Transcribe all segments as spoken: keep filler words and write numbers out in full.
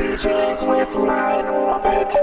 DJing with my orbit.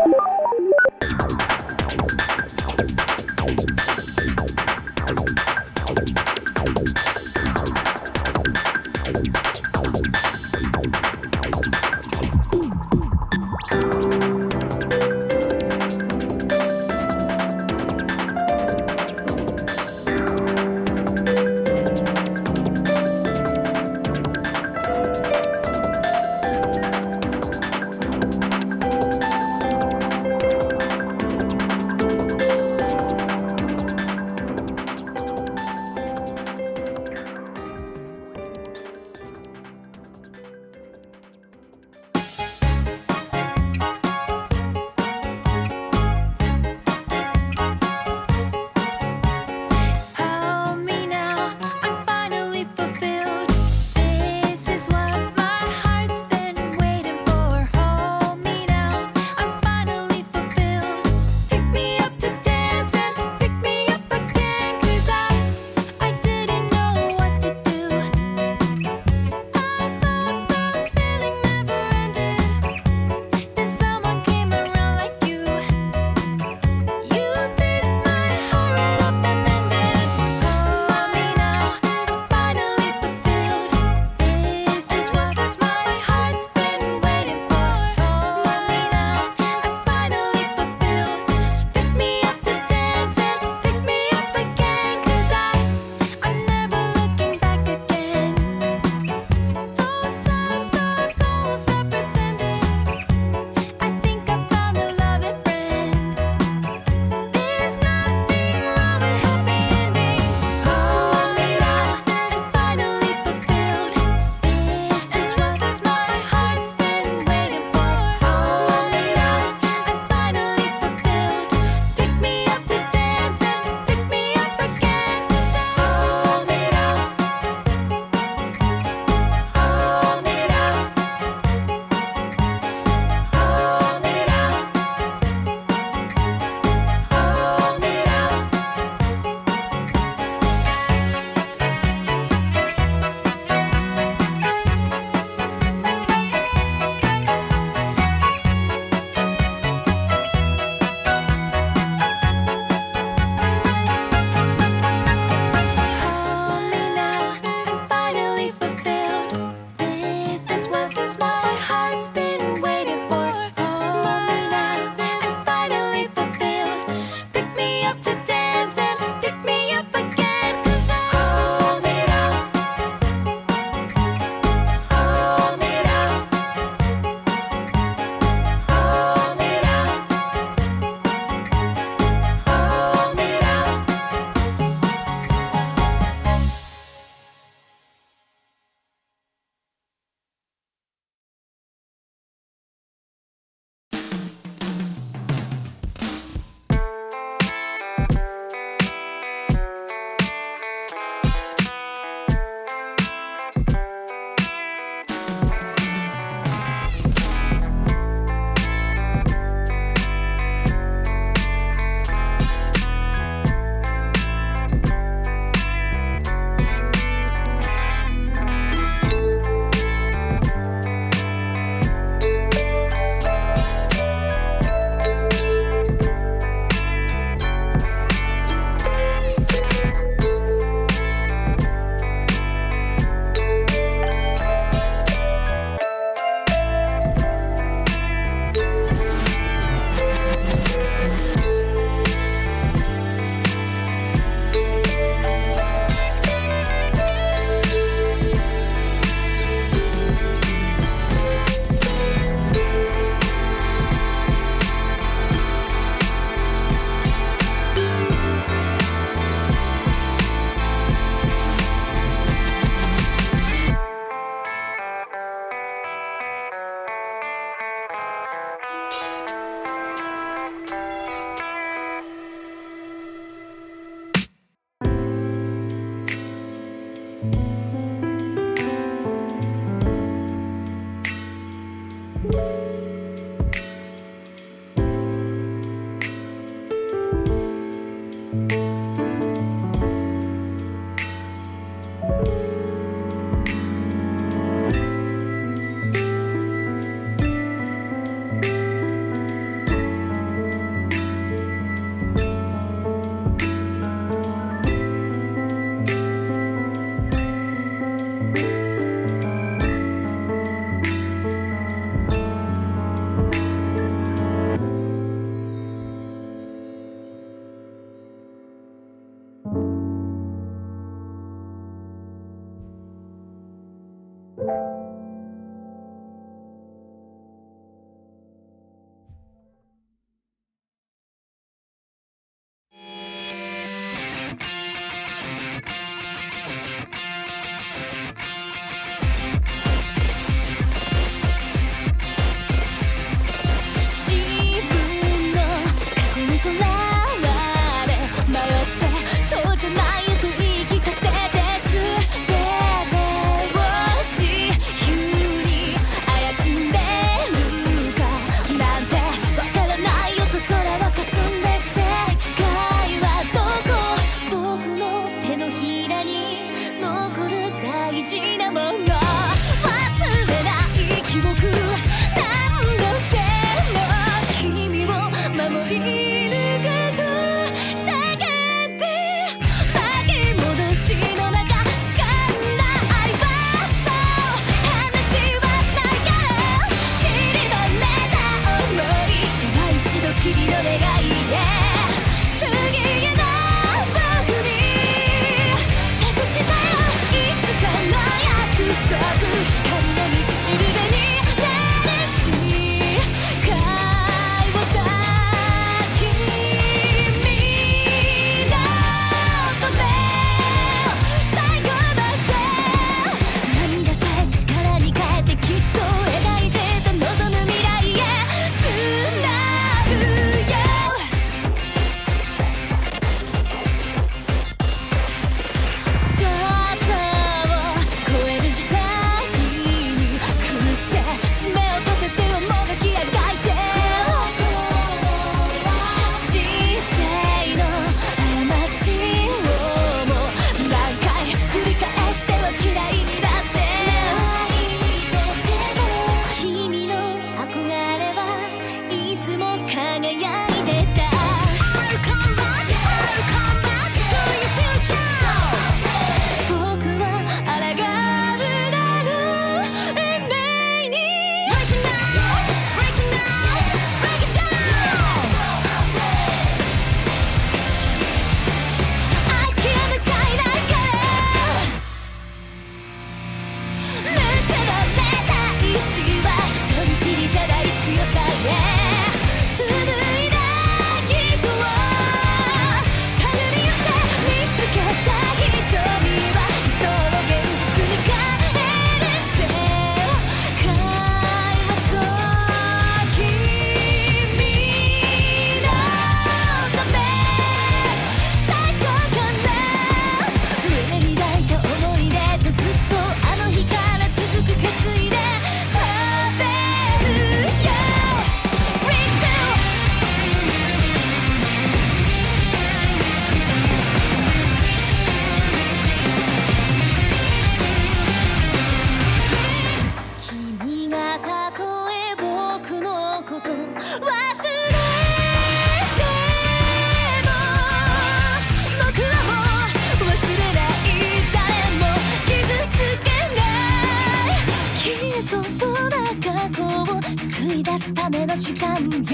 救い出すための時間よ。ここ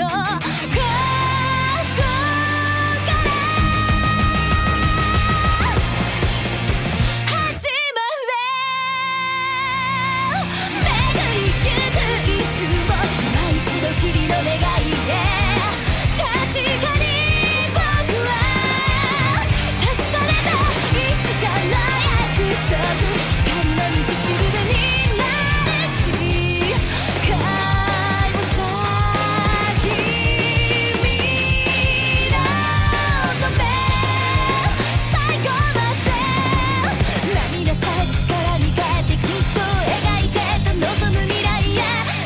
君の願いで確かに僕は託されたいつかの約束、光の道しるべになるし会をさ君のため最後まで涙さえ力に変えてきっと描いてた望む未来へ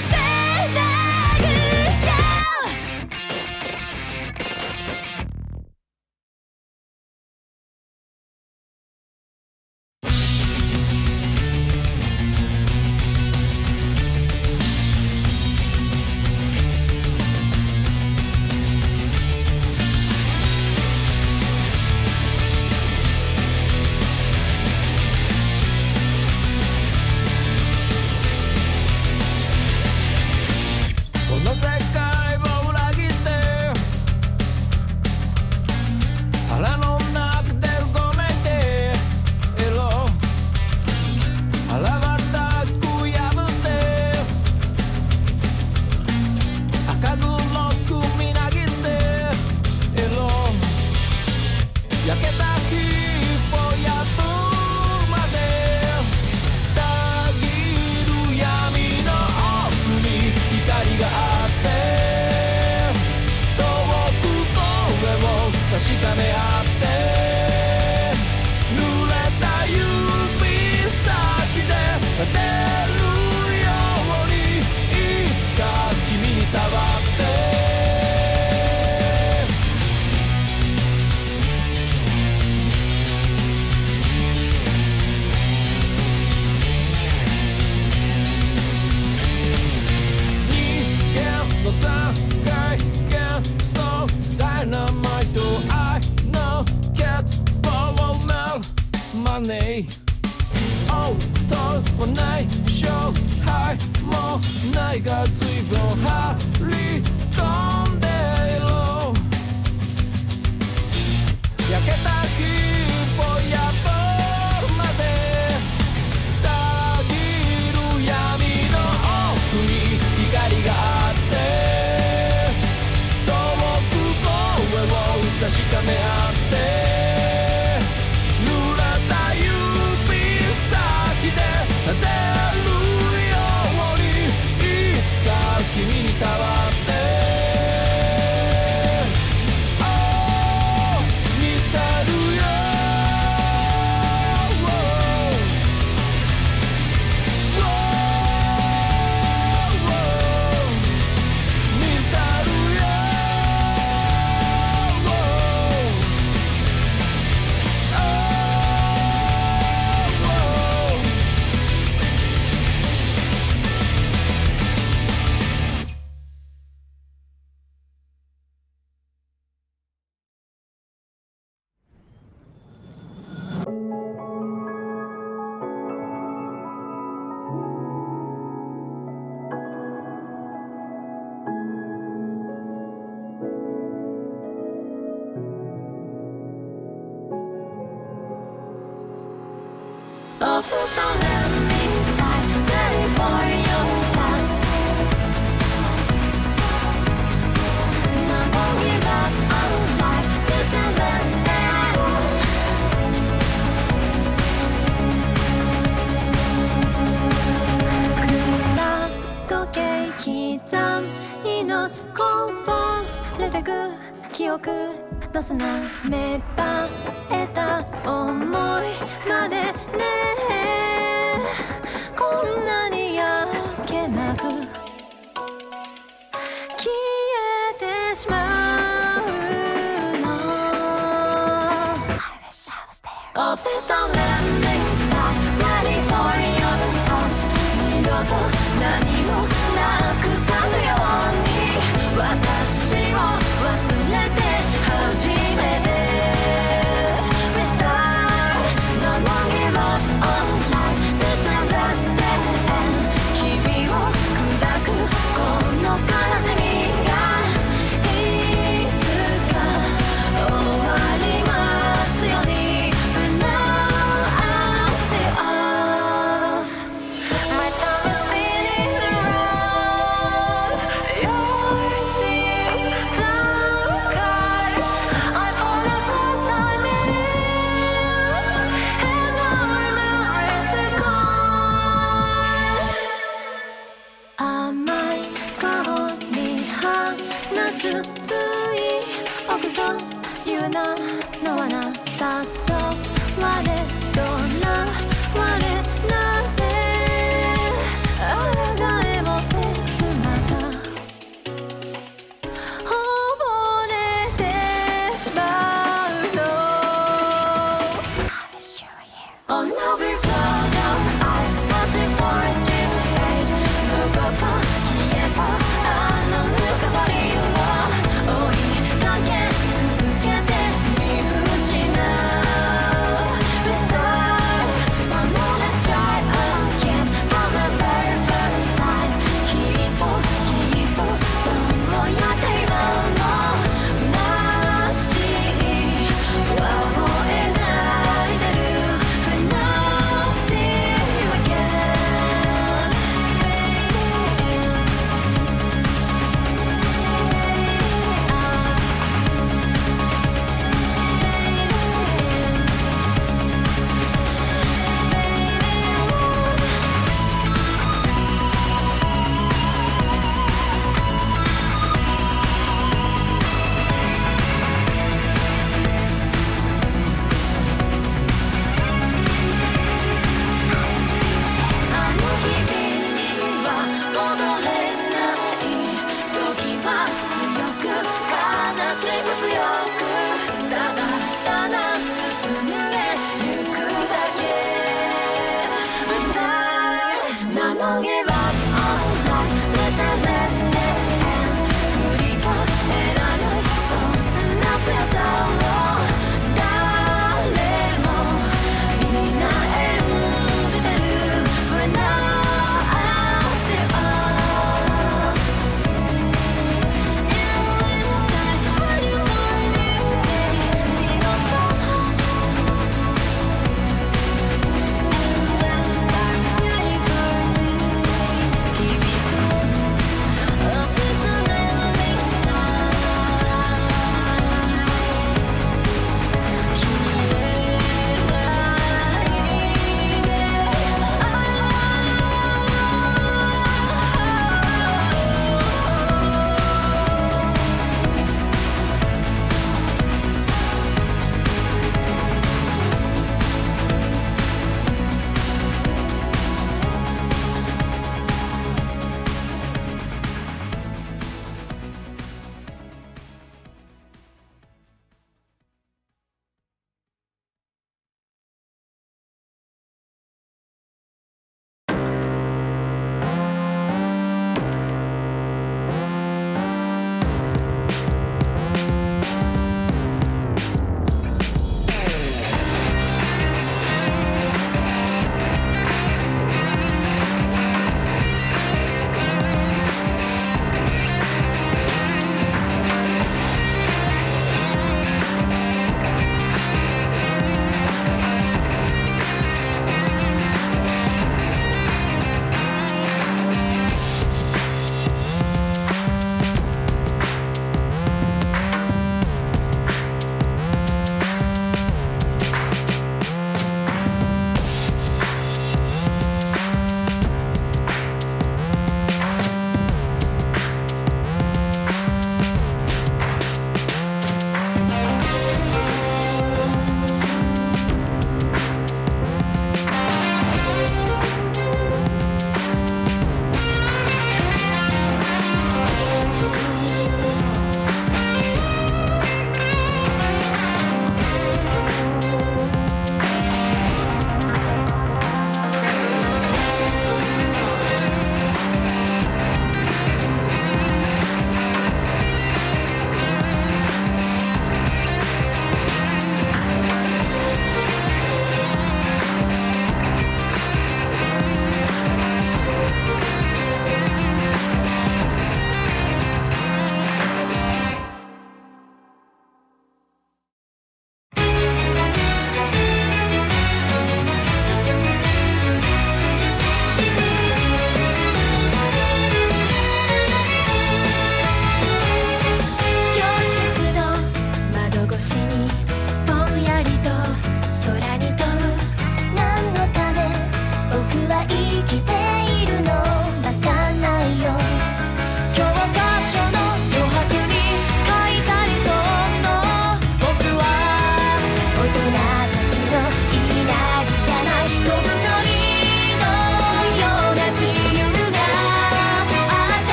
記憶の砂芽生えた想いまでね、こんなに焼けなく消えてしまうの。 Oh please don't let me die Ready for your touch 二度と何もなくさぬように私を忘れて初めて We start No more give up on life This and last day 君を砕くこの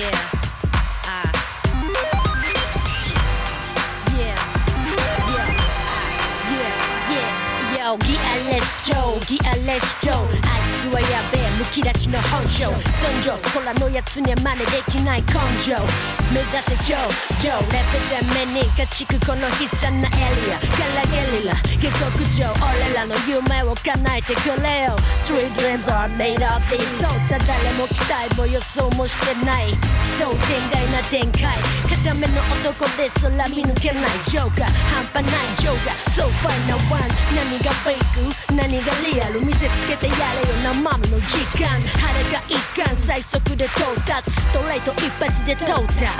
Yeah ah Yeah Yeah Yeah Yeah Yo ギアレスジョーギアレスジョーあいつはやべえむき出しの本性尊上そこらのやつには真似できない根性目指せジョージョーレベル目に勝ちくこの悲惨なエリアからゲリラ下克上俺らの夢を叶えてくれよ Street dreams are made of these そうさ誰も期待も予想もしてない奇想天外な展開固めの男で空見抜けないジョーカー半端ないジョーカー So fine now one 何がフェイク何がリアル見せつけてやれよ生身の時間晴れが一貫最速で到達ストレート一発で到達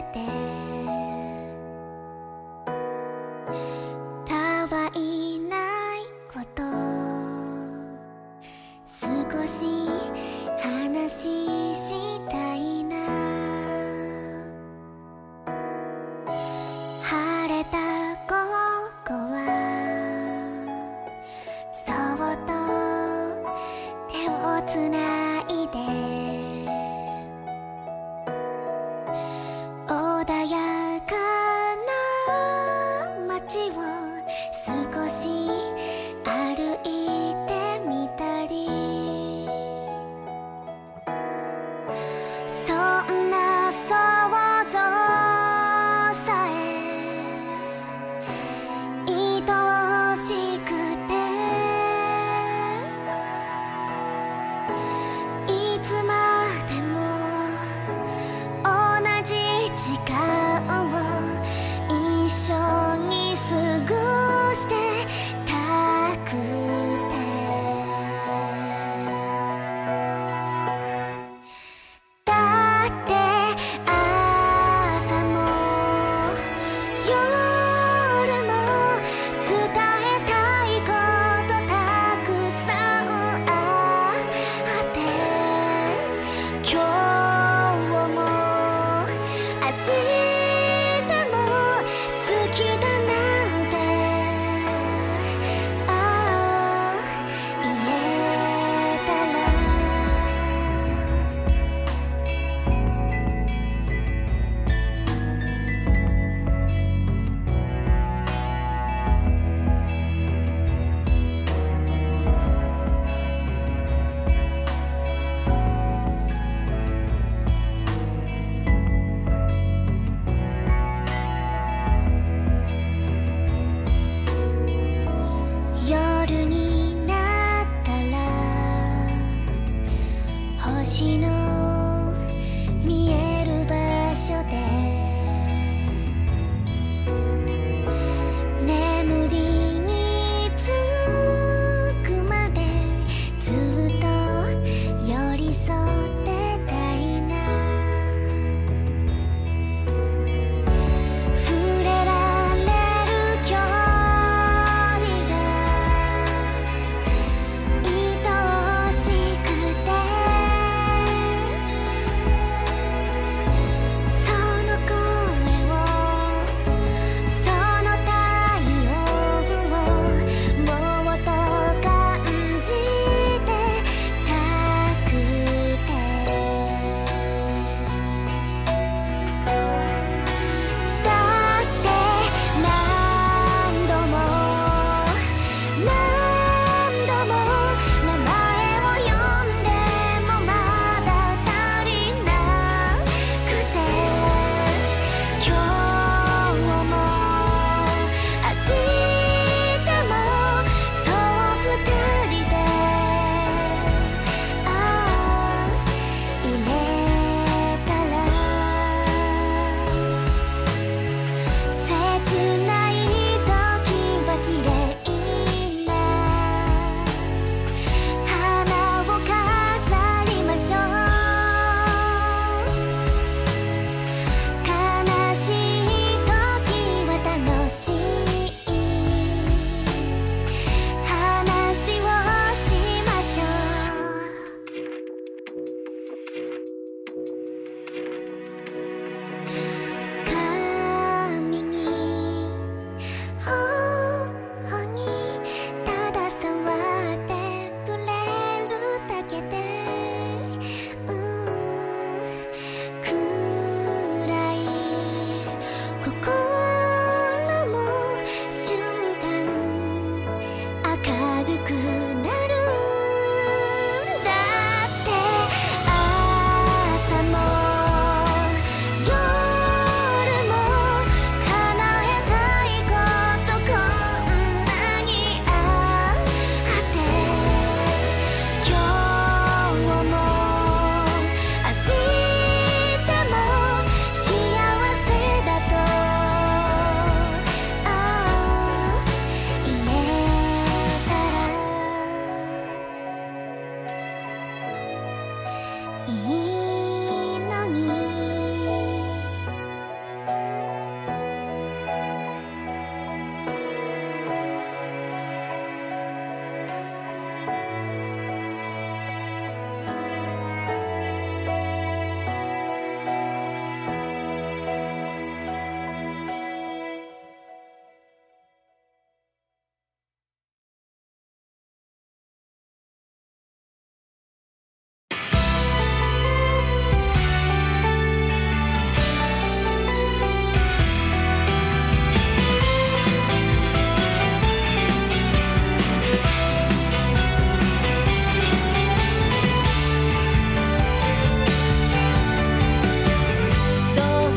せてたわいないこと少し話したいな晴れた午後はそっと手をつないで穏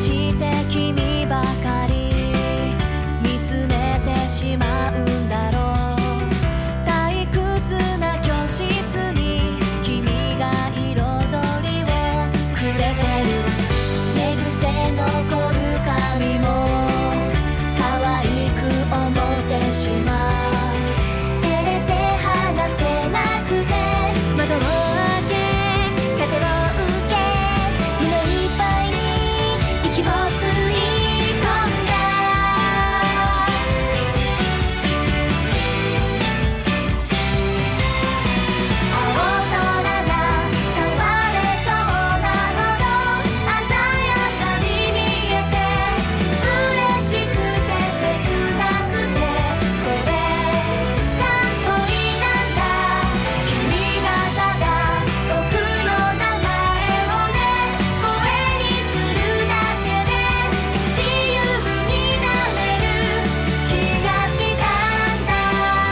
して君ばかり見つめてしまうんだろう。退屈な教室に君が彩りをくれてる。寝癖残る髪も可愛く思ってしまう。照れて話せなくて窓を開け風を受け夢いっぱいに息を吸い込んだ。青空が触れそうなほど鮮やかに見えて嬉しくて切なくてこれが恋なんだ。君がただ僕の名前をね声にするだけで自由になれる気がしたんだ。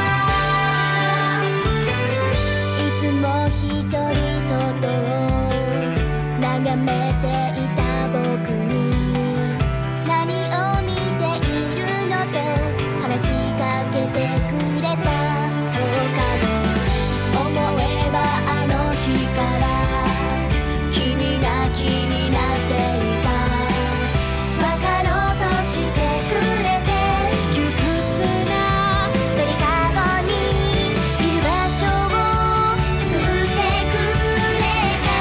いつも一人外を眺めていた僕に何を見ているのと話しかけてくれた放課後。思えばあの日から君が気になっていた。分かろうとしてくれて窮屈な鳥かごにいる場所を作ってくれた。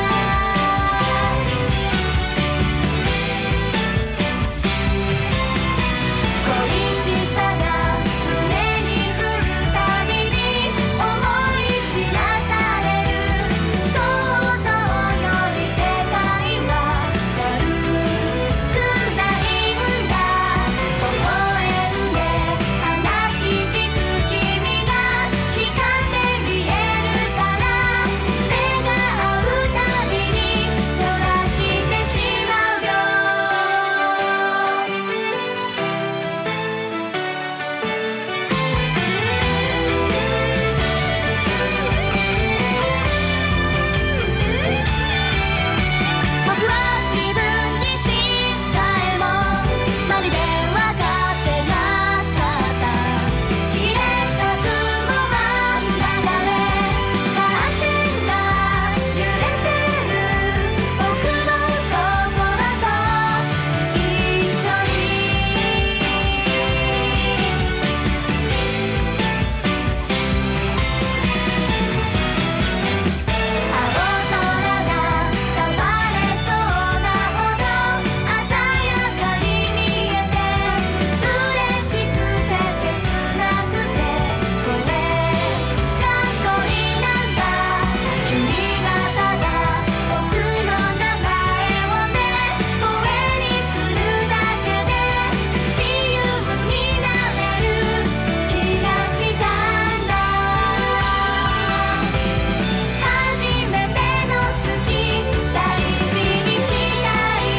恋しさが胸に降るたびに思い知らされる。想像より世界は悪くないんだ。微笑んで話聞く君が光って見えるから目が合うたびにそらしてしまうよ。僕は自分自身さえもまるで分かってなかった。散れた雲は流れカーテンが揺れてる僕の心と一緒に。青空が触れそうなほど鮮やかに見えて嬉しくて切なくてこれが恋なんだ。君がただ僕の名前をね声にするだけで自由になれる気がしたんだ。初めての好き大事にしたい。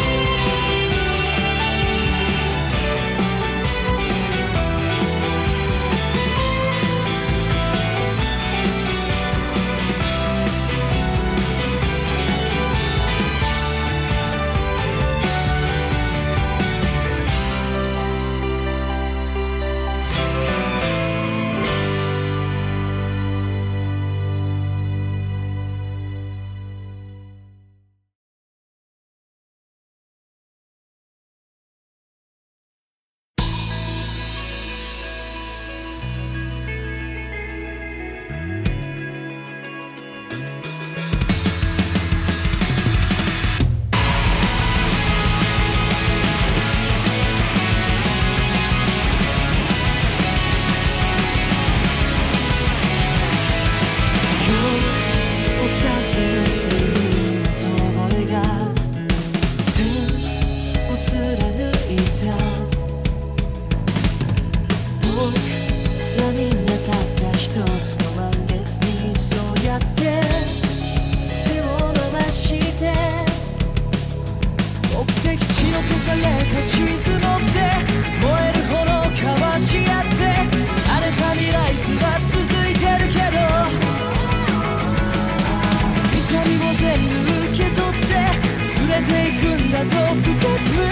おさすのする遠吠えが手を貫いた。僕らみんなたった一つの満月にそうやって手を伸ばして目的地の消された地図持って燃える炎交わし合って荒れた未来図は続いてるけど痛みも全部受け取って連れていくんだと深く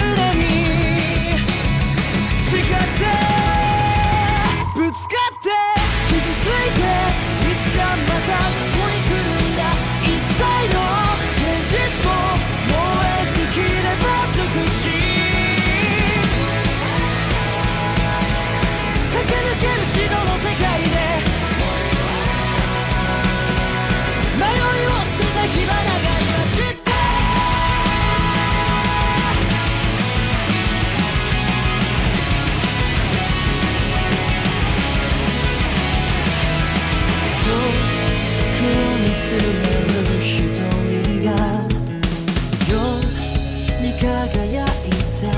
輝いた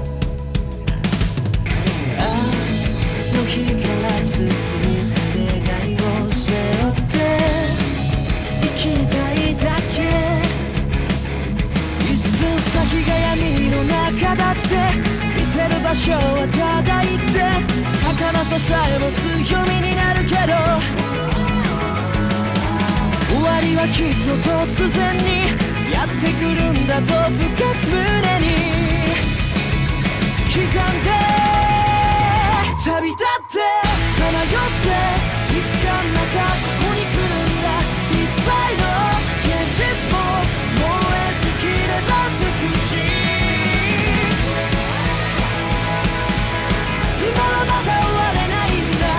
あの日から続く願いを背負って生きたいだけ一寸先が闇の中だって見てる場所はただ一点儚ささえも強みになるけど終わりはきっと突然にやってくるんだと深く胸に刻んで旅立ってさまよっていつかまたここに来るんだ一切の現実も燃え尽きれば尽くし今はまだ終われないんだ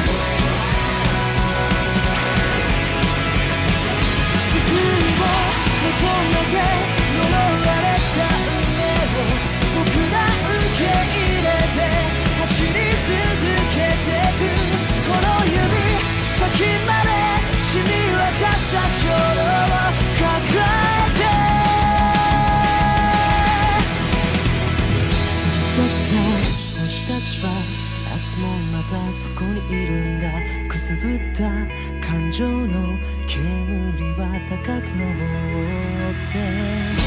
救いを求めて呪われた運命を僕ら受け入れて走り続けてくこの指先まで染み渡った衝動を抱えて過ぎ去った星たちは明日もまたそこにいるんだくすぶった感情の煙は高く昇って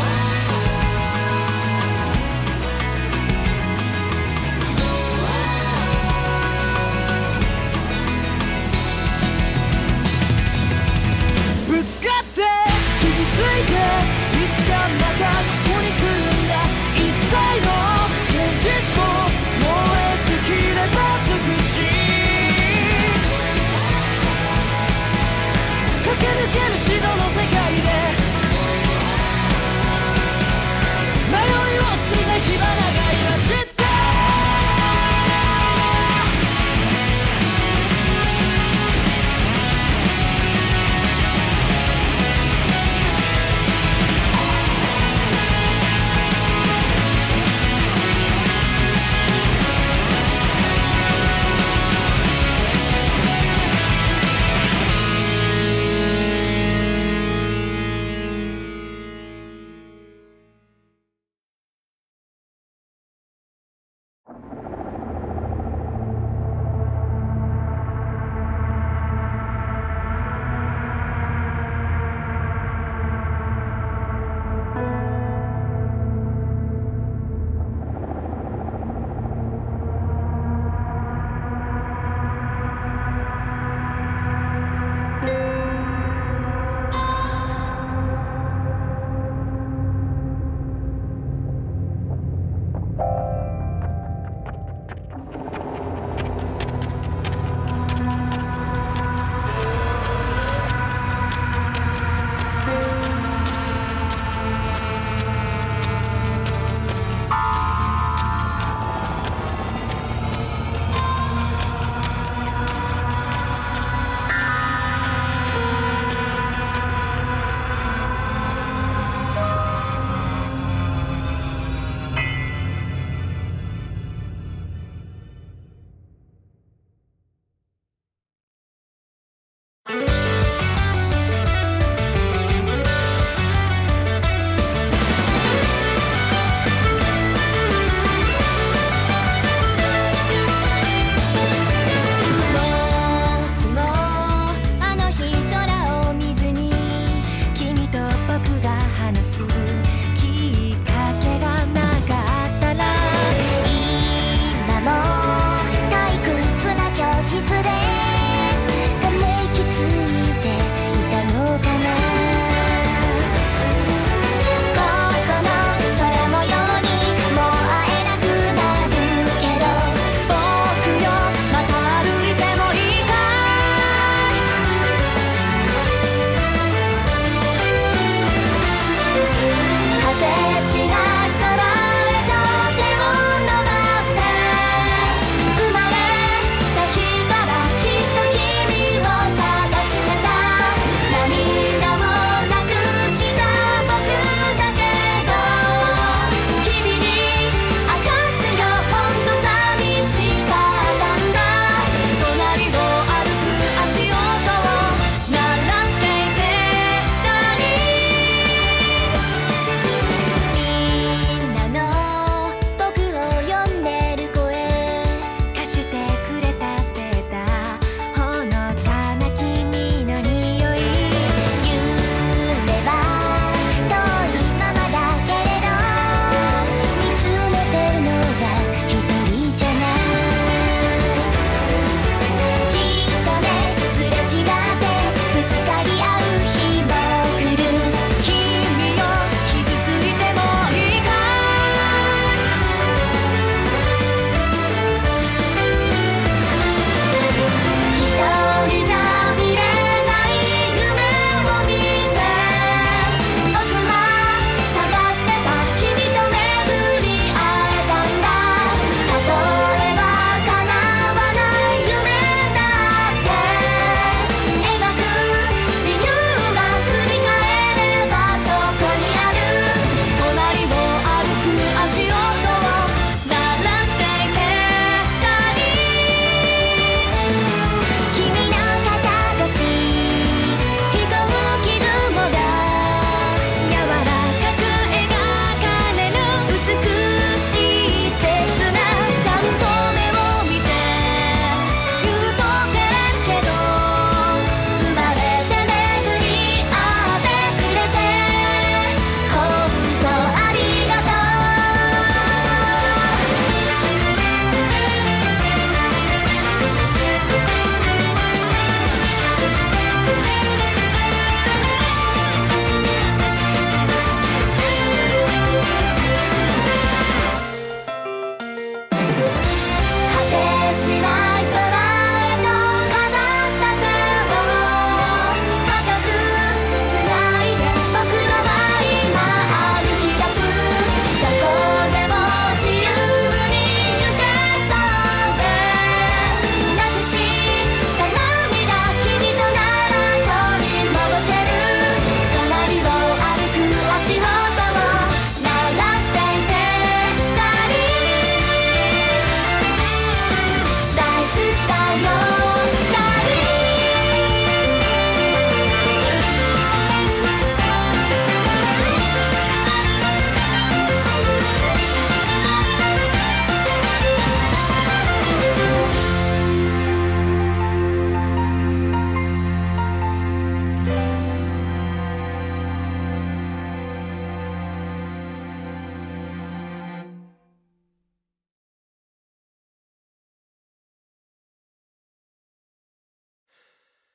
ぶつかって傷ついていつかまたここに来るんだ一切の現実も燃え尽きれば尽くし駆け抜ける城の世界で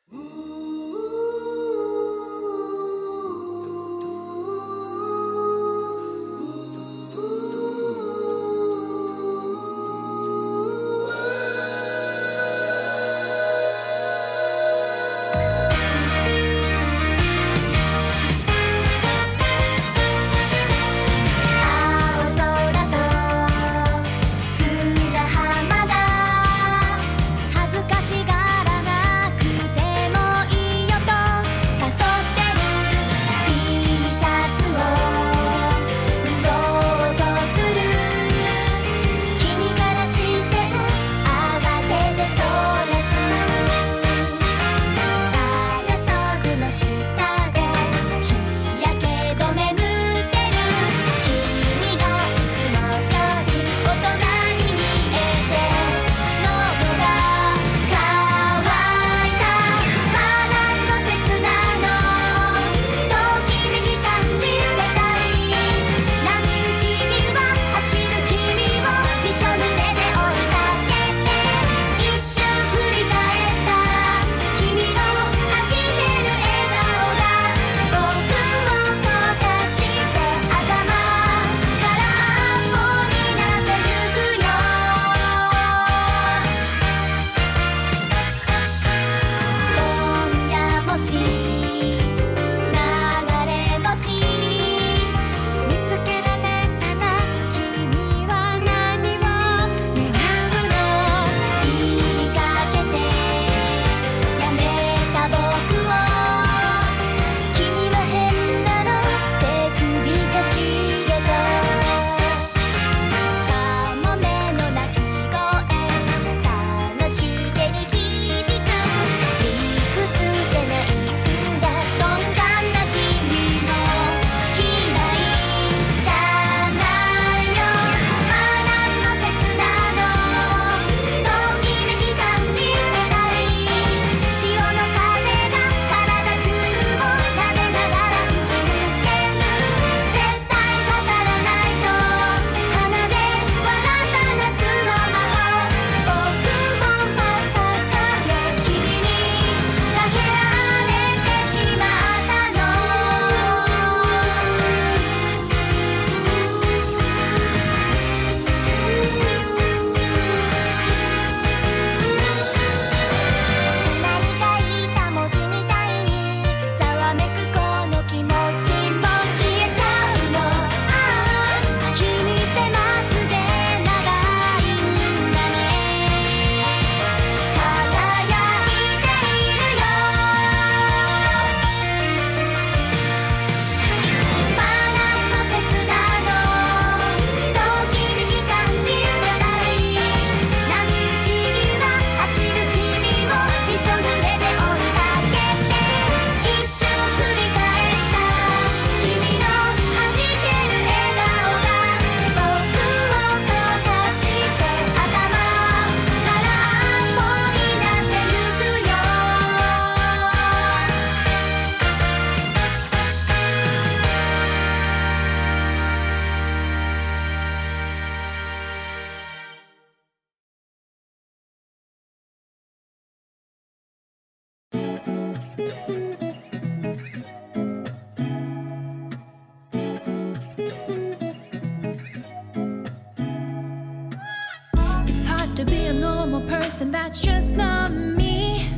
to be a normal person, that's just not me.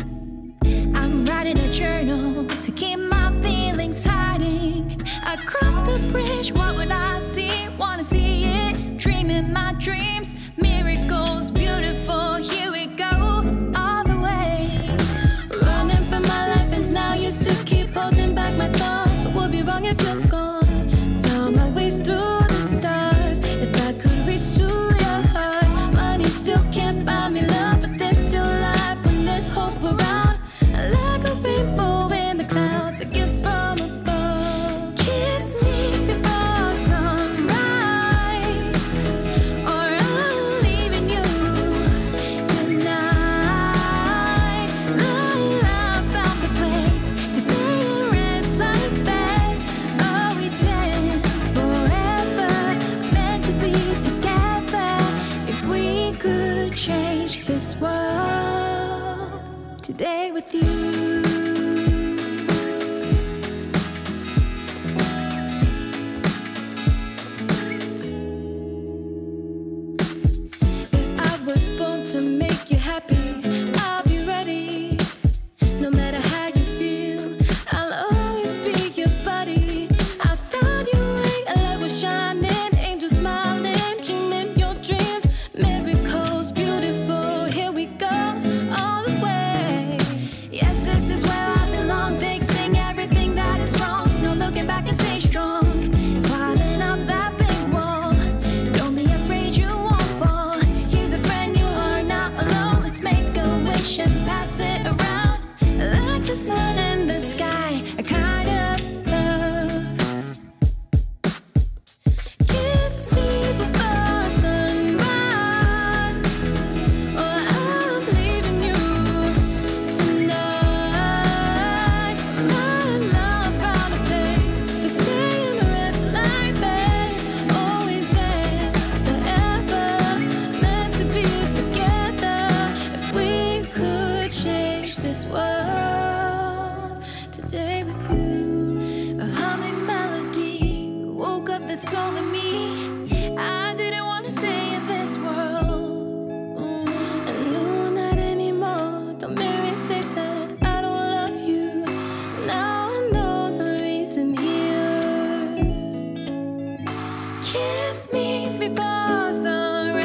I'm writing a journal to keep my feelings hiding. Across the bridge, what would I see? Wanna see it, dreaming my dreams. Miracles, beautiful, here we go, all the way. Running for my life and now used to keep holding back my thoughts. So would be wrong if you're gone. Found my way through the stars. If I could reach to your heart, money still can't buy me love, but there's still life when there's hope around. Like a rainbow in the clouds, a gift from above. Kiss me before sunrise, or I'm leaving you. today with you. Was born to make you happy, I'll be ready. No matter how you feel, I'll always be your buddy. I found your way, a light was shining, angels smiling, dreaming your dreams, miracles beautiful. Here we go, all the way. Yes, this is where I belong, fixing everything that is wrong. No looking back and stay strong, climbing up that big wall. Don't be afraid you won't fall. And pass it around like the sun in the sky, a kind of love. Kiss me before sunrise, or I'm leaving you tonight. My love found a place to stay and rest like that. Always and forever, meant to be together. If we could change this world today with you. A humming melody woke up the soul in me. I didn't want to stay in this world. And no, not anymore. Don't make me say that I don't love you. Now I know the reason here. Kiss me before sunrise.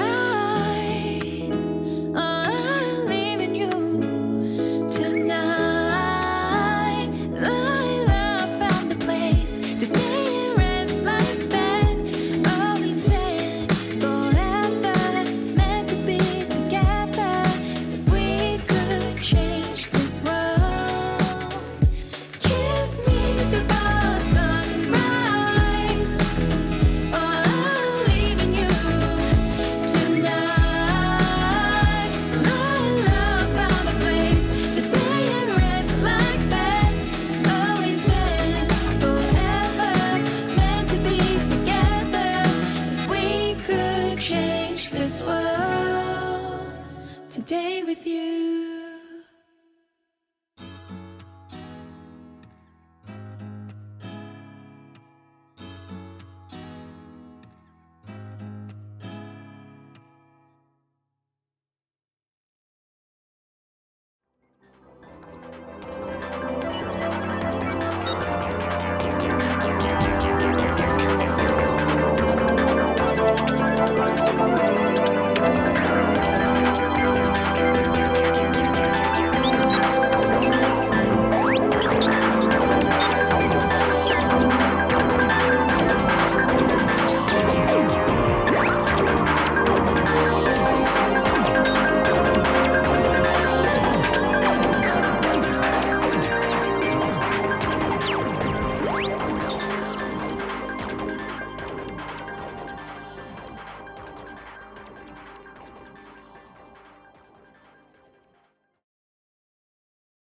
Today with you.